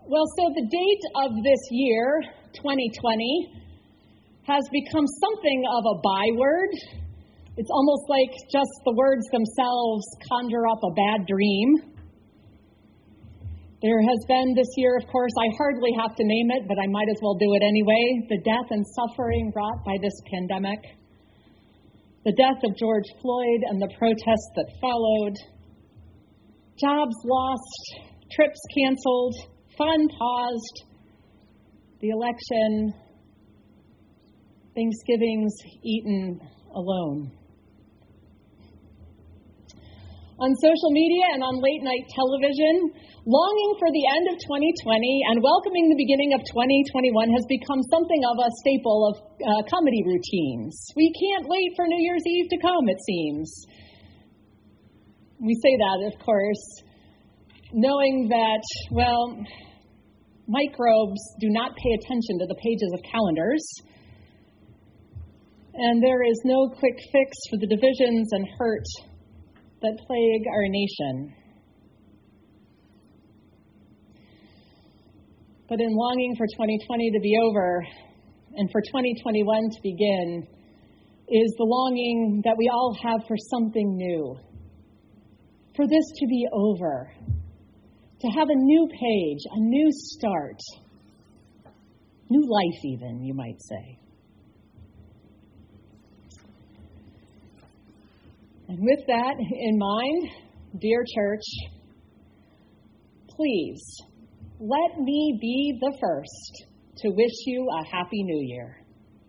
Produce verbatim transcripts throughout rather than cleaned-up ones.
Well, so the date of this year, twenty twenty, has become something of a byword. It's almost like just the words themselves conjure up a bad dream. There has been this year, of course, I hardly have to name it, but I might as well do it anyway, the death and suffering brought by this pandemic, the death of George Floyd and the protests that followed, jobs lost, trips canceled, fun paused, the election, Thanksgivings eaten alone. On social media and on late night television, longing for the end of twenty twenty and welcoming the beginning of twenty twenty-one has become something of a staple of uh, comedy routines. We can't wait for New Year's Eve to come, it seems. We say that, of course, knowing that, well, microbes do not pay attention to the pages of calendars, and there is no quick fix for the divisions and hurt that plague our nation. But in longing for twenty twenty to be over and for twenty twenty-one to begin is the longing that we all have for something new, for this to be over, to have a new page, a new start, new life even, you might say. And with that in mind, dear church, please let me be the first to wish you a Happy New Year.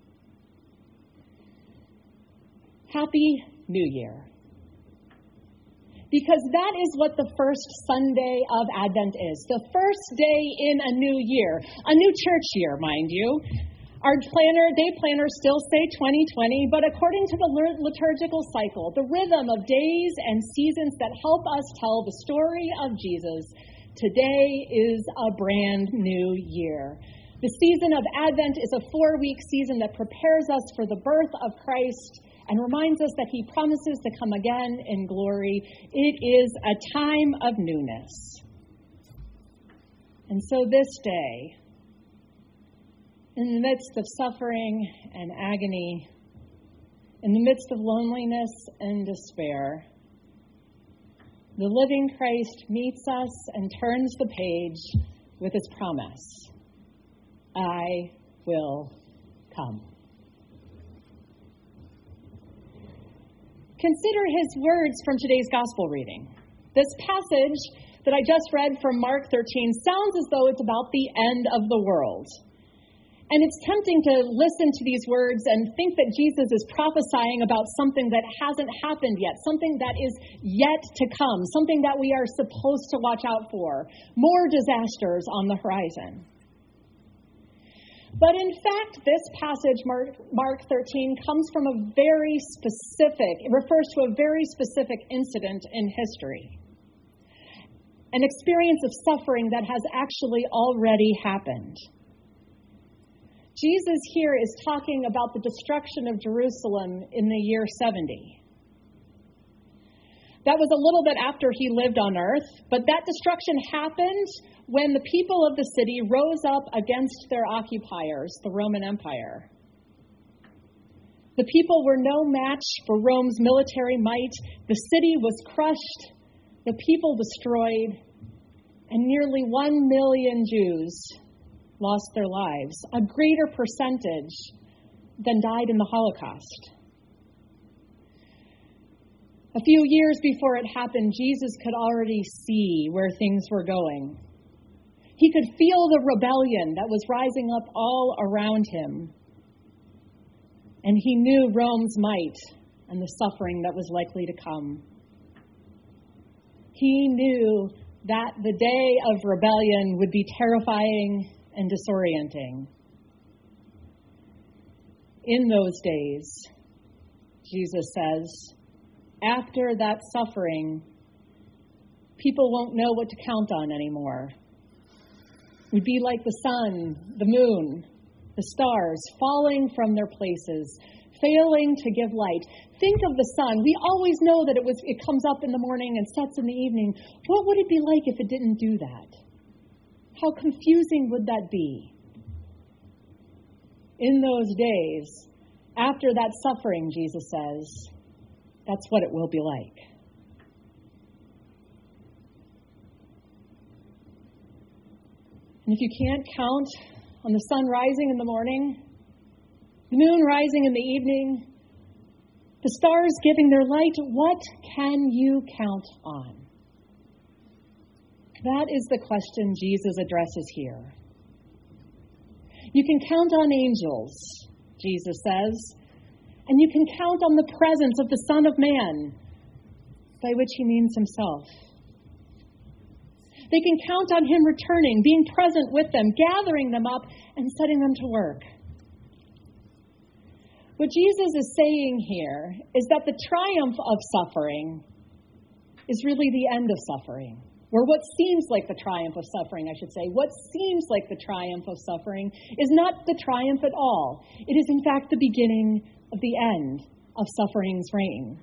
Happy New Year. Because that is what the first Sunday of Advent is. The first day in a new year. A new church year, mind you. Our planner, day planners still say twenty twenty, but according to the liturgical cycle, the rhythm of days and seasons that help us tell the story of Jesus, today is a brand new year. The season of Advent is a four-week season that prepares us for the birth of Christ and reminds us that he promises to come again in glory. It is a time of newness. And so this day, in the midst of suffering and agony, in the midst of loneliness and despair, the living Christ meets us and turns the page with his promise, I will come. Consider his words from today's gospel reading. This passage that I just read from Mark thirteen sounds as though it's about the end of the world. And it's tempting to listen to these words and think that Jesus is prophesying about something that hasn't happened yet, something that is yet to come, something that we are supposed to watch out for, more disasters on the horizon. But in fact, this passage, Mark, Mark thirteen, comes from a very specific, it refers to a very specific incident in history. An experience of suffering that has actually already happened. Jesus here is talking about the destruction of Jerusalem in the year seventy. That was a little bit after he lived on earth, but that destruction happened when the people of the city rose up against their occupiers, the Roman Empire. The people were no match for Rome's military might. The city was crushed, the people destroyed, and nearly one million Jews lost their lives, a greater percentage than died in the Holocaust. A few years before it happened, Jesus could already see where things were going. He could feel the rebellion that was rising up all around him. And he knew Rome's might and the suffering that was likely to come. He knew that the day of rebellion would be terrifying and disorienting. In those days, Jesus says, after that suffering, people won't know what to count on anymore. We'd be like the sun, the moon, the stars falling from their places, failing to give light. Think of the sun. We always know that it was it comes up in the morning and sets in the evening. What would it be like if it didn't do that? How confusing would that be? In those days, after that suffering, Jesus says, that's what it will be like. And if you can't count on the sun rising in the morning, the moon rising in the evening, the stars giving their light, what can you count on? That is the question Jesus addresses here. You can count on angels, Jesus says, and you can count on the presence of the Son of Man, by which he means himself. They can count on him returning, being present with them, gathering them up, and setting them to work. What Jesus is saying here is that the triumph of suffering is really the end of suffering. Or what seems like the triumph of suffering, I should say. What seems like the triumph of suffering is not the triumph at all. It is, in fact, the beginning of the end of suffering's reign.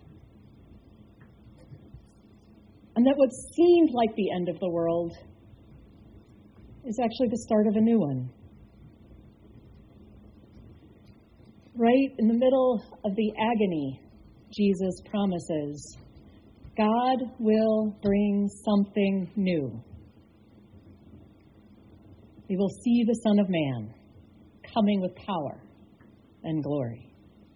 And that what seemed like the end of the world is actually the start of a new one. Right in the middle of the agony, Jesus promises, God will bring something new. We will see the Son of Man coming with power and glory.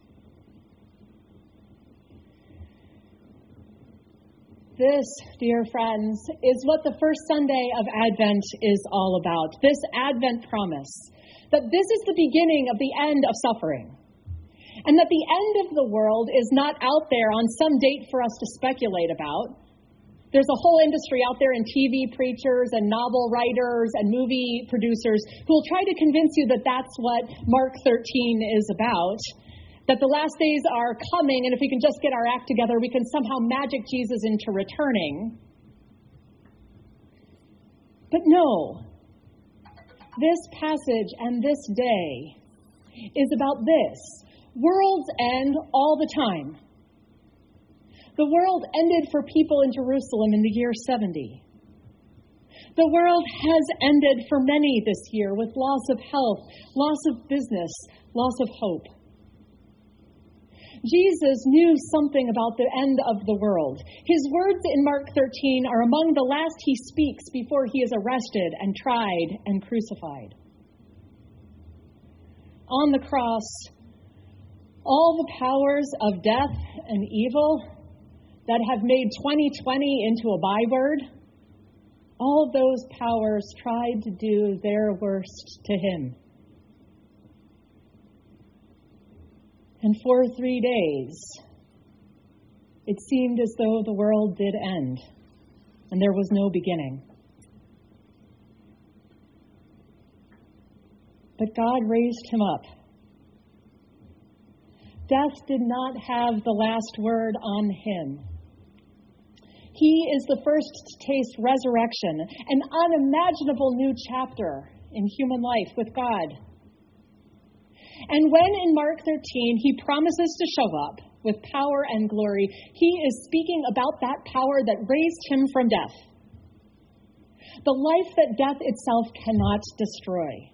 This, dear friends, is what the first Sunday of Advent is all about. This Advent promise that this is the beginning of the end of suffering. And that the end of the world is not out there on some date for us to speculate about. There's a whole industry out there in T V preachers and novel writers and movie producers who will try to convince you that that's what Mark thirteen is about. That the last days are coming, and if we can just get our act together, we can somehow magic Jesus into returning. But no, this passage and this day is about this. World's end all the time. The world ended for people in Jerusalem in the year seventy. The world has ended for many this year with loss of health, loss of business, loss of hope. Jesus knew something about the end of the world. His words in Mark thirteen are among the last he speaks before he is arrested and tried and crucified. On the cross, all the powers of death and evil that have made twenty twenty into a byword, all those powers tried to do their worst to him. And for three days, it seemed as though the world did end, and there was no beginning. But God raised him up. Death did not have the last word on him. He is the first to taste resurrection, an unimaginable new chapter in human life with God. And when in Mark thirteen he promises to show up with power and glory, he is speaking about that power that raised him from death. The life that death itself cannot destroy.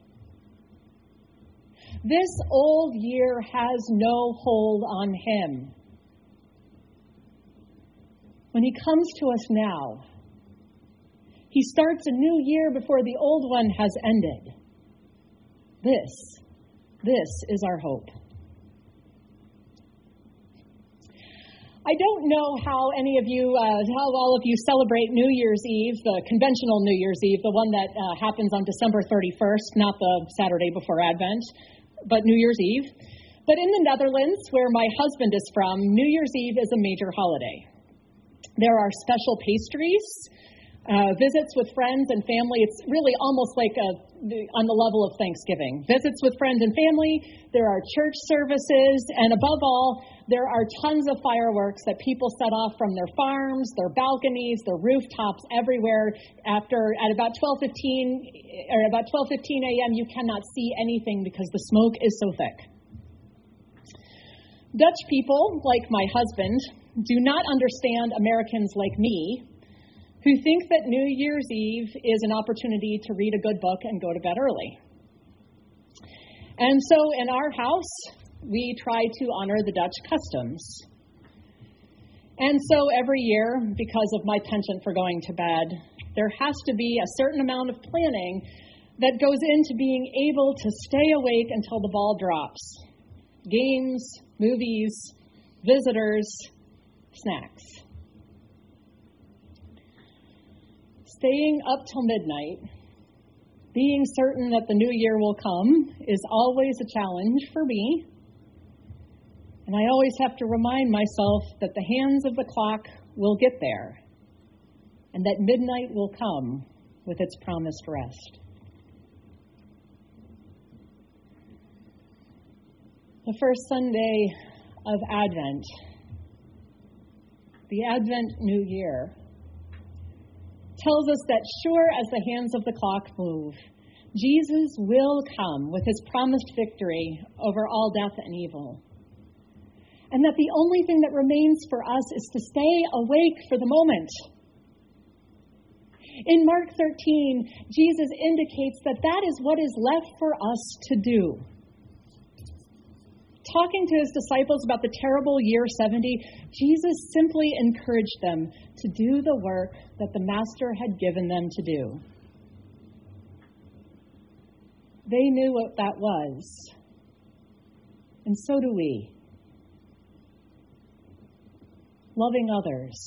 This old year has no hold on him. When he comes to us now, he starts a new year before the old one has ended. This, this is our hope. I don't know how any of you, uh, how all of you celebrate New Year's Eve, the conventional New Year's Eve, the one that uh, happens on December thirty-first, not the Saturday before Advent, but New Year's Eve. But in the Netherlands, where my husband is from, New Year's Eve is a major holiday. There are special pastries, uh, visits with friends and family. It's really almost like a, on the level of Thanksgiving. Visits with friends and family. There are church services. And above all, there are tons of fireworks that people set off from their farms, their balconies, their rooftops, everywhere. After, at about twelve fifteen, or about twelve fifteen a.m., you cannot see anything because the smoke is so thick. Dutch people, like my husband, do not understand Americans like me who think that New Year's Eve is an opportunity to read a good book and go to bed early. And so in our house, we try to honor the Dutch customs. And so every year, because of my penchant for going to bed, there has to be a certain amount of planning that goes into being able to stay awake until the ball drops. Games, movies, visitors, snacks. Staying up till midnight, being certain that the new year will come, is always a challenge for me. And I always have to remind myself that the hands of the clock will get there, and that midnight will come with its promised rest. The first Sunday of Advent, the Advent New Year, tells us that sure as the hands of the clock move, Jesus will come with his promised victory over all death and evil. And that the only thing that remains for us is to stay awake for the moment. In Mark thirteen, Jesus indicates that that is what is left for us to do. Talking to his disciples about the terrible year seventy, Jesus simply encouraged them to do the work that the Master had given them to do. They knew what that was, and so do we. Loving others,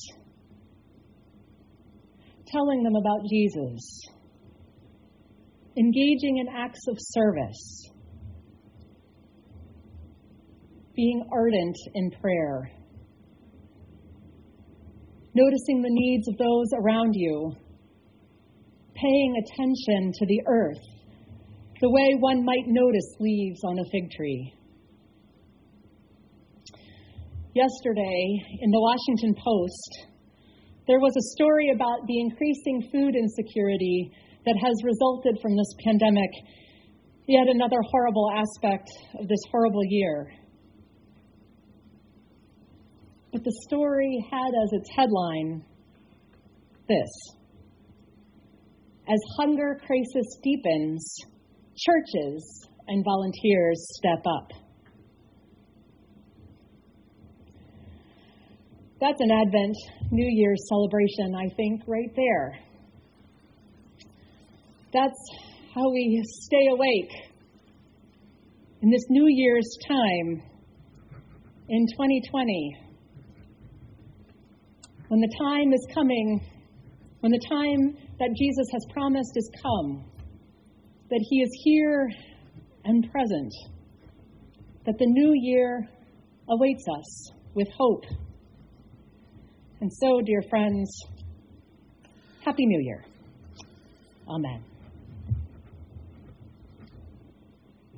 telling them about Jesus, engaging in acts of service, being ardent in prayer, noticing the needs of those around you, paying attention to the earth, the way one might notice leaves on a fig tree. Yesterday, in the Washington Post, there was a story about the increasing food insecurity that has resulted from this pandemic, yet another horrible aspect of this horrible year. But the story had as its headline this: as hunger crisis deepens, churches and volunteers step up. That's an Advent New Year's celebration, I think, right there. That's how we stay awake in this New Year's time in twenty twenty. When the time is coming, when the time that Jesus has promised is come, that he is here and present, that the new year awaits us with hope. And so, dear friends, Happy New Year. Amen.